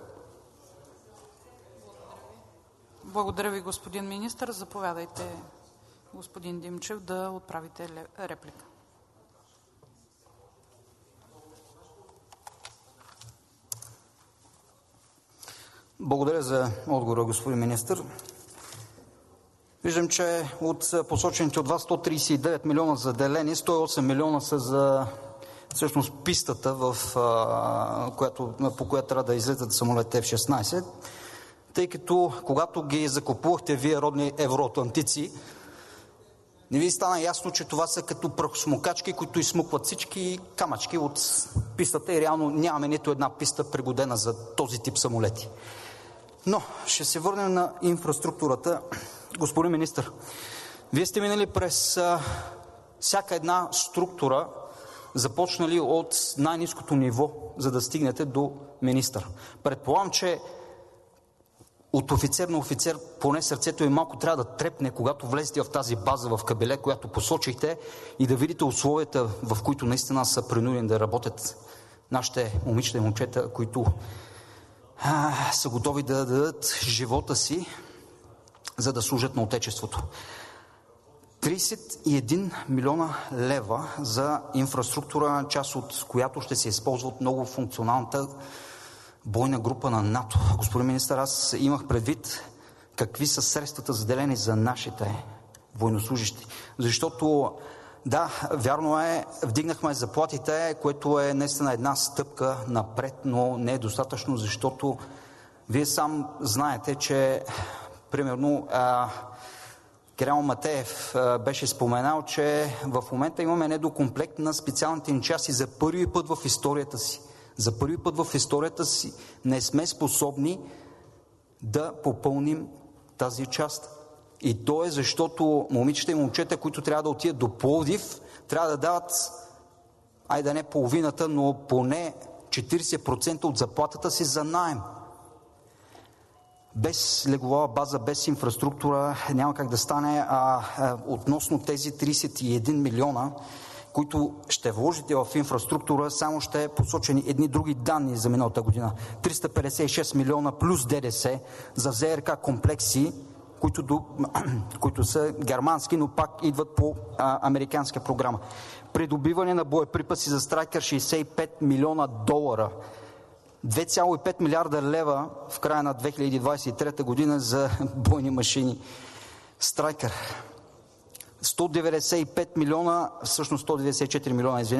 Благодаря ви, господин министър. Заповядайте, господин Димчев, да отправите реплика. Благодаря за отговора, господин министър. Виждам, че от посочените от вас 139 милиона заделени, 108 милиона са за всъщност пистата, по която трябва да излетят самолетите F-16, тъй като когато ги закупувахте вие, родни евроатлантици, не ви стана ясно, че това са като прахосмукачки, които изсмукват всички камъчки от пистата и реално нямаме нито една писта пригодена за този тип самолети. Но ще се върнем на инфраструктурата. Господин министър, Вие сте минали през всяка една структура, започнали от най-ниското ниво, за да стигнете до министър. Предполагам, че от офицер на офицер поне сърцето ви малко трябва да трепне, когато влезете в тази база в Кабеле, която посочихте, и да видите условията, в които наистина са принудени да работят нашите момичета и момчета, които са готови да дадат живота си, за да служат на Отечеството. 31 милиона лева за инфраструктура, част от която ще се използва от много функционалната бойна група на НАТО. Господин министър, аз имах предвид какви са средствата заделени за нашите военнослужащи. Защото, да, вярно е, вдигнахме заплатите, което е наистина една стъпка напред, но не е достатъчно, защото вие сам знаете, че примерно Кирил Матеев беше споменал, че в момента имаме недокомплект на специалните ни части за първи път в историята си. За първи път в историята си не сме способни да попълним тази част. И то е защото момичета и момчета, които трябва да отидат до Пловдив, трябва да дават, айде не половината, но поне 40% от заплатата си за наем. Без леглова база, без инфраструктура няма как да стане. Относно тези 31 милиона, които ще вложите в инфраструктура, само ще посочени едни други данни за миналата година. 356 милиона плюс ДДС за ЗРК комплекси, които са германски, но пак идват по американска програма. Придобиване на боеприпаси за Страйкър 65 милиона долара. 2,5 милиарда лева в края на 2023 година за бойни машини Страйкър. 195 милиона, всъщност 194 милиона, извинете,